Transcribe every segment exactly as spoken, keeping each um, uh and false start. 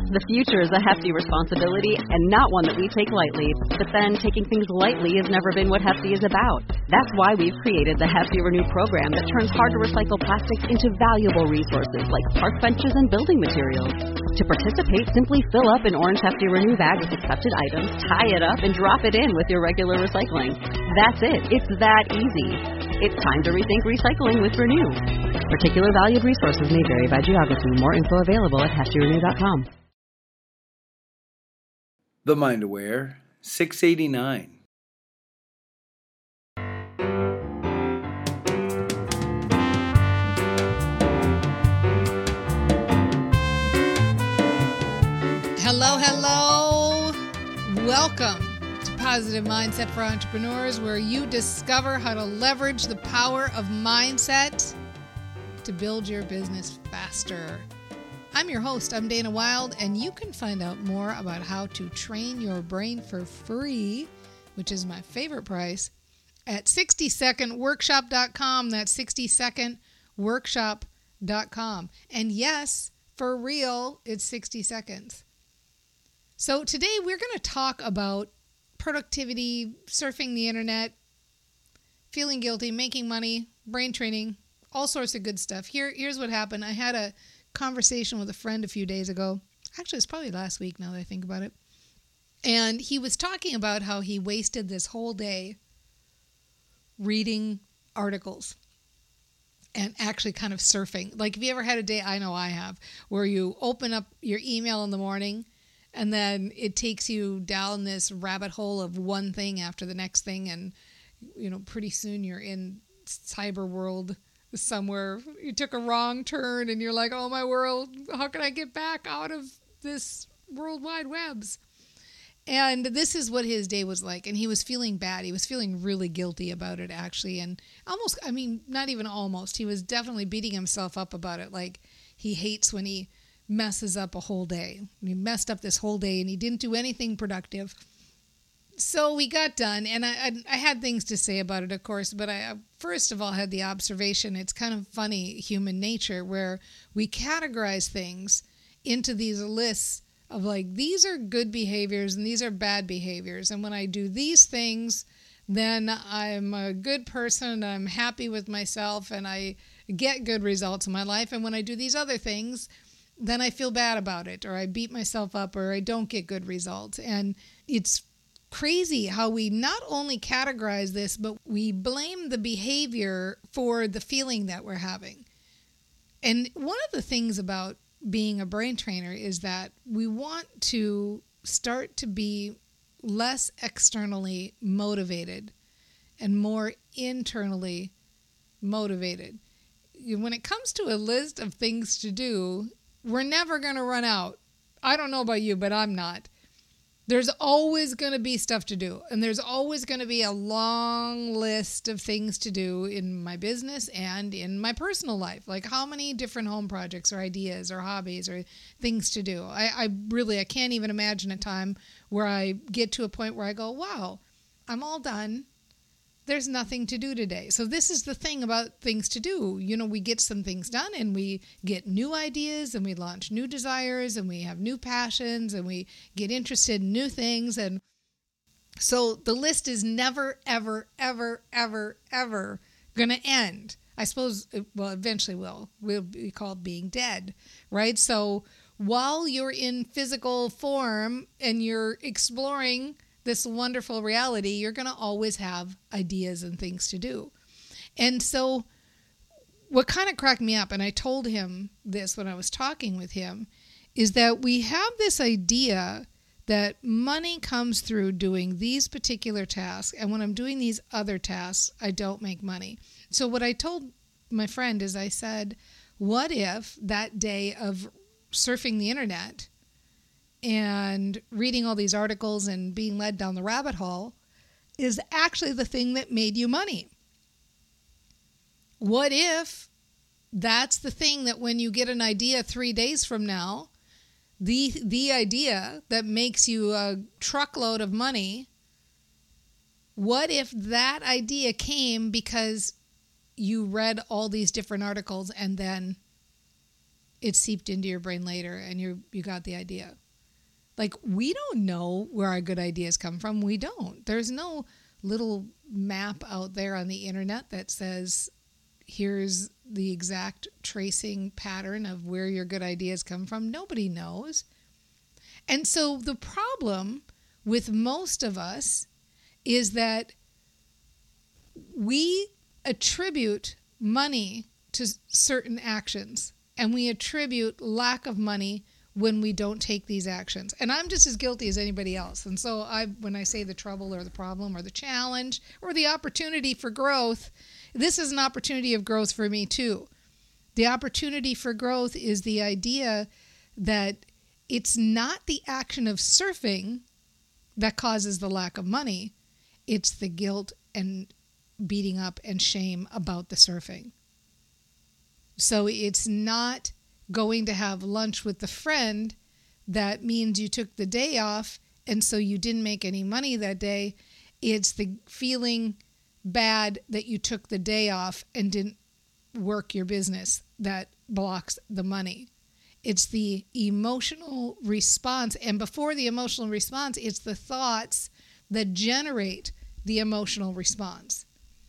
The future is a hefty responsibility and not one that we take lightly. But then, taking things lightly has never been what Hefty is about. That's why we've created the Hefty Renew program that turns hard-to-recycle plastics into valuable resources like park benches and building materials. To participate, simply fill up an orange Hefty Renew bag with accepted items, tie it up, and drop it in with your regular recycling. That's it. It's that easy. It's time to rethink recycling with Renew. Particular valued resources may vary by geography. More info available at hefty renew dot com. The Mind Aware, six eighty-nine. Hello, hello. Welcome to Positive Mindset for Entrepreneurs, where you discover how to leverage the power of mindset to build your business faster. I'm your host, I'm Dana Wild, and you can find out more about how to train your brain for free, which is my favorite price, at sixty second workshop dot com. That's sixty second workshop dot com. And yes, for real, it's sixty seconds. So today we're going to talk about productivity, surfing the internet, feeling guilty, making money, brain training, all sorts of good stuff. Here, here's what happened. I had a conversation with a friend a few days ago. Actually, it's probably last week now that I think about it. And he was talking about how he wasted this whole day reading articles and actually kind of surfing. Like, have you ever had a day, I know I have, where you open up your email in the morning and then it takes you down this rabbit hole of one thing after the next thing, and, you know, pretty soon you're in cyber world somewhere. You took a wrong turn and you're like, oh my world, how can I get back out of this World Wide Webs? And this is what his day was like. And he was feeling bad. He was feeling really guilty about it, actually. And almost, I mean, not even almost. He was definitely beating himself up about it. Like, he hates when he messes up a whole day. He messed up this whole day and he didn't do anything productive. So we got done, and I, I I had things to say about it, of course, but I first of all had the observation. It's kind of funny, human nature, where we categorize things into these lists of like, these are good behaviors and these are bad behaviors. And when I do these things, then I'm a good person, I'm happy with myself, and I get good results in my life. And when I do these other things, then I feel bad about it, or I beat myself up, or I don't get good results. And it's crazy how we not only categorize this, but we blame the behavior for the feeling that we're having. And one of the things about being a brain trainer is that we want to start to be less externally motivated and more internally motivated. When it comes to a list of things to do, we're never going to run out. I don't know about you, but I'm not. There's always going to be stuff to do, and there's always going to be a long list of things to do in my business and in my personal life. Like, how many different home projects or ideas or hobbies or things to do? I, I really, I can't even imagine a time where I get to a point where I go, wow, I'm all done. There's nothing to do today. So this is the thing about things to do. You know, we get some things done and we get new ideas and we launch new desires and we have new passions and we get interested in new things. And so the list is never, ever, ever, ever, ever going to end. I suppose, it, well, eventually will. Will be called being dead, right? So while you're in physical form and you're exploring this wonderful reality, you're going to always have ideas and things to do. And so what kind of cracked me up, and I told him this when I was talking with him, is that we have this idea that money comes through doing these particular tasks, and when I'm doing these other tasks, I don't make money. So what I told my friend is, I said, what if that day of surfing the internet and reading all these articles and being led down the rabbit hole is actually the thing that made you money? What if that's the thing that when you get an idea three days from now, the the idea that makes you a truckload of money, what if that idea came because you read all these different articles and then it seeped into your brain later and you you got the idea. Like, we don't know where our good ideas come from. We don't. There's no little map out there on the internet that says, here's the exact tracing pattern of where your good ideas come from. Nobody knows. And so the problem with most of us is that we attribute money to certain actions, and we attribute lack of money when we don't take these actions. And I'm just as guilty as anybody else. And so I, when I say the trouble or the problem or the challenge or the opportunity for growth, this is an opportunity of growth for me too. The opportunity for growth is the idea that it's not the action of surfing that causes the lack of money. It's the guilt and beating up and shame about the surfing. So it's not going to have lunch with the friend that means you took the day off and so you didn't make any money that day. It's the feeling bad that you took the day off and didn't work your business that blocks the money. It's the emotional response. And before the emotional response, it's the thoughts that generate the emotional response.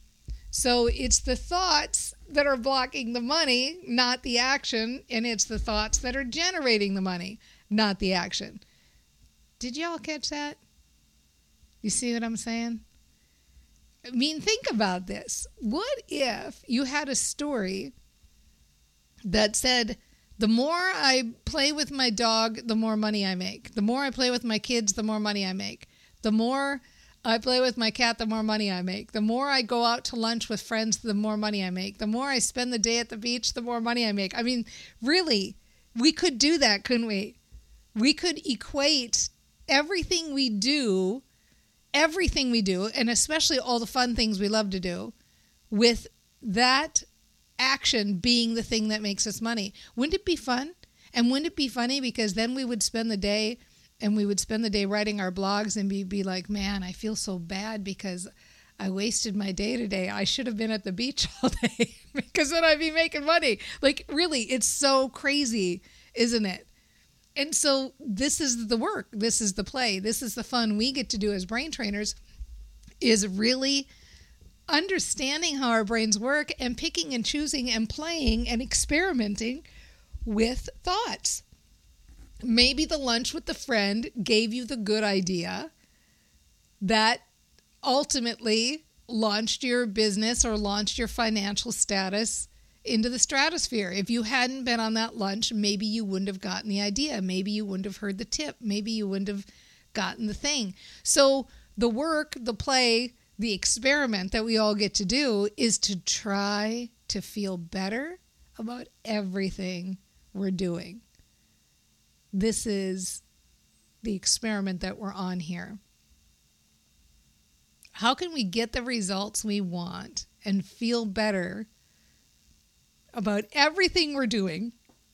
So it's the thoughts that are blocking the money, not the action. And it's the thoughts that are generating the money, not the action. Did y'all catch that? You see what I'm saying? I mean, think about this. What if you had a story that said, the more I play with my dog, the more money I make. The more I play with my kids, the more money I make. The more I play with my cat, the more money I make. The more I go out to lunch with friends, the more money I make. The more I spend the day at the beach, the more money I make. I mean, really, we could do that, couldn't we? We could equate everything we do, everything we do, and especially all the fun things we love to do, with that action being the thing that makes us money. Wouldn't it be fun? And wouldn't it be funny? Because then we would spend the day and we would spend the day writing our blogs and be, be like, man, I feel so bad because I wasted my day today. I should have been at the beach all day because then I'd be making money. Like, really, it's so crazy, isn't it? And so this is the work. This is the play. This is the fun we get to do as brain trainers, is really understanding how our brains work and picking and choosing and playing and experimenting with thoughts. Maybe the lunch with the friend gave you the good idea that ultimately launched your business or launched your financial status into the stratosphere. If you hadn't been on that lunch, maybe you wouldn't have gotten the idea. Maybe you wouldn't have heard the tip. Maybe you wouldn't have gotten the thing. So the work, the play, the experiment that we all get to do is to try to feel better about everything we're doing. This is the experiment that we're on here. How can we get the results we want and feel better about everything we're doing,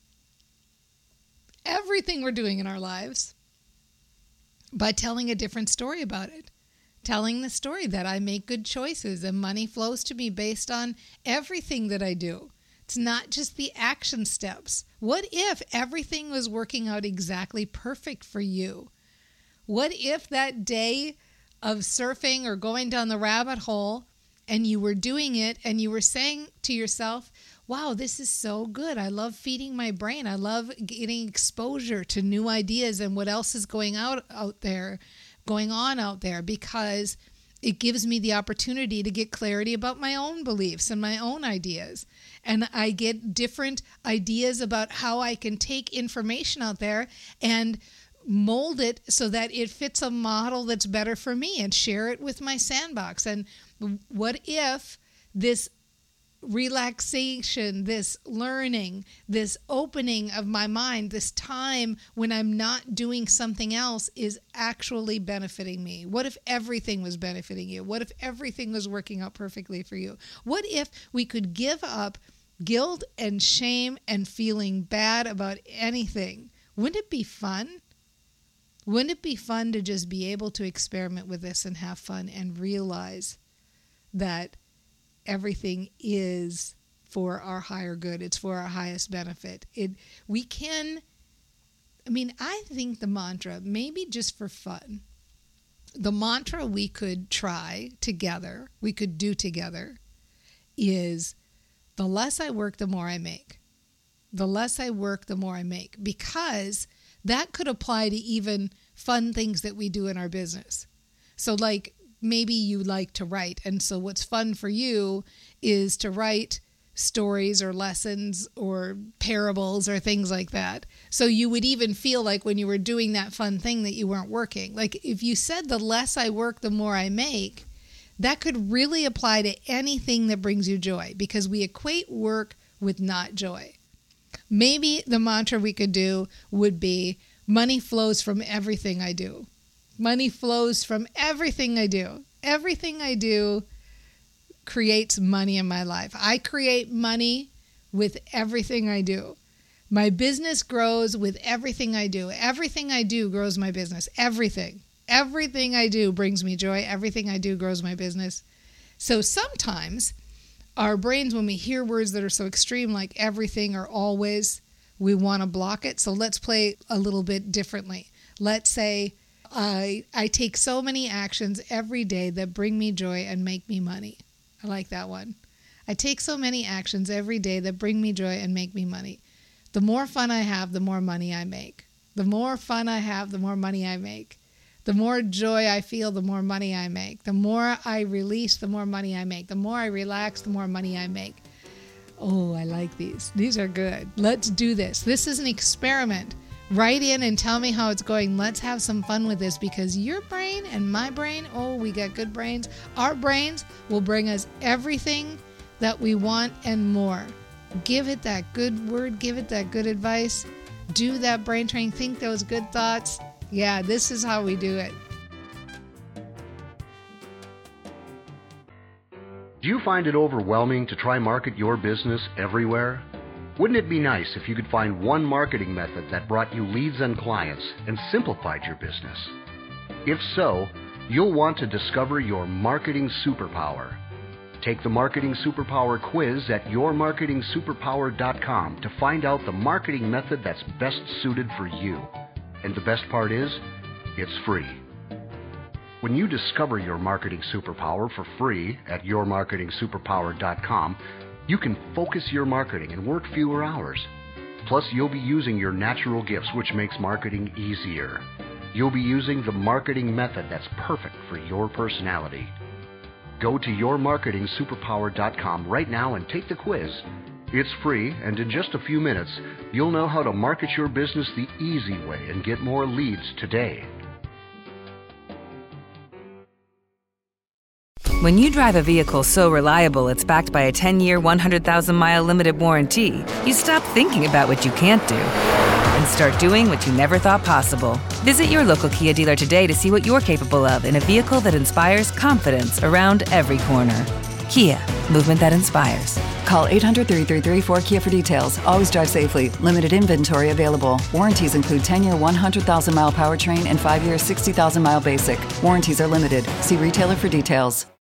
everything we're doing in our lives, by telling a different story about it? Telling the story that I make good choices and money flows to me based on everything that I do. It's not just the action steps. What if everything was working out exactly perfect for you? What if that day of surfing or going down the rabbit hole and you were doing it and you were saying to yourself, wow, this is so good. I love feeding my brain. I love getting exposure to new ideas and what else is going out, out there, going on out there, because it gives me the opportunity to get clarity about my own beliefs and my own ideas. And I get different ideas about how I can take information out there and mold it so that it fits a model that's better for me and share it with my sandbox. And what if this relaxation, this learning, this opening of my mind, this time when I'm not doing something else is actually benefiting me? What if everything was benefiting you? What if everything was working out perfectly for you? What if we could give up guilt and shame and feeling bad about anything? Wouldn't it be fun? Wouldn't it be fun to just be able to experiment with this and have fun and realize that everything is for our higher good. It's for our highest benefit. It we can, I mean, I think the mantra, maybe just for fun, the mantra we could try together, we could do together, is the less I work, the more I make. The less I work, the more I make. Because that could apply to even fun things that we do in our business. So like maybe you like to write. And so what's fun for you is to write stories or lessons or parables or things like that. So you would even feel like when you were doing that fun thing that you weren't working. Like if you said the less I work, the more I make, that could really apply to anything that brings you joy, because we equate work with not joy. Maybe the mantra we could do would be, money flows from everything I do. Money flows from everything I do. Everything I do creates money in my life. I create money with everything I do. My business grows with everything I do. Everything I do grows my business. Everything. Everything I do brings me joy. Everything I do grows my business. So sometimes our brains, when we hear words that are so extreme, like everything or always, we want to block it. So let's play a little bit differently. Let's say I, I take so many actions every day that bring me joy and make me money. I like that one. I take so many actions every day that bring me joy and make me money. The more fun I have, the more money I make. The more fun I have, the more money I make. The more joy I feel, the more money I make. The more I release, the more money I make. The more I relax, the more money I make. Oh, I like these. These are good. Let's do this. This is an experiment. Write in and tell me how it's going. Let's have some fun with this, because your brain and my brain, oh, we got good brains. Our brains will bring us everything that we want and more. Give it that good word. Give it that good advice. Do that brain training. Think those good thoughts. Yeah, this is how we do it. Do you find it overwhelming to try market your business everywhere? Wouldn't it be nice if you could find one marketing method that brought you leads and clients and simplified your business? If so, you'll want to discover your marketing superpower. Take the Marketing Superpower quiz at your marketing superpower dot com to find out the marketing method that's best suited for you. And the best part is, it's free. When you discover your marketing superpower for free at your marketing superpower dot com, you can focus your marketing and work fewer hours. Plus, you'll be using your natural gifts, which makes marketing easier. You'll be using the marketing method that's perfect for your personality. Go to your marketing superpower dot com right now and take the quiz. It's free, and in just a few minutes, you'll know how to market your business the easy way and get more leads today. When you drive a vehicle so reliable it's backed by a ten-year, one hundred thousand mile limited warranty, you stop thinking about what you can't do and start doing what you never thought possible. Visit your local Kia dealer today to see what you're capable of in a vehicle that inspires confidence around every corner. Kia, movement that inspires. Call eight hundred, three three three, four Kia for details. Always drive safely. Limited inventory available. Warranties include ten-year, one hundred thousand mile powertrain and five-year, sixty thousand mile basic. Warranties are limited. See retailer for details.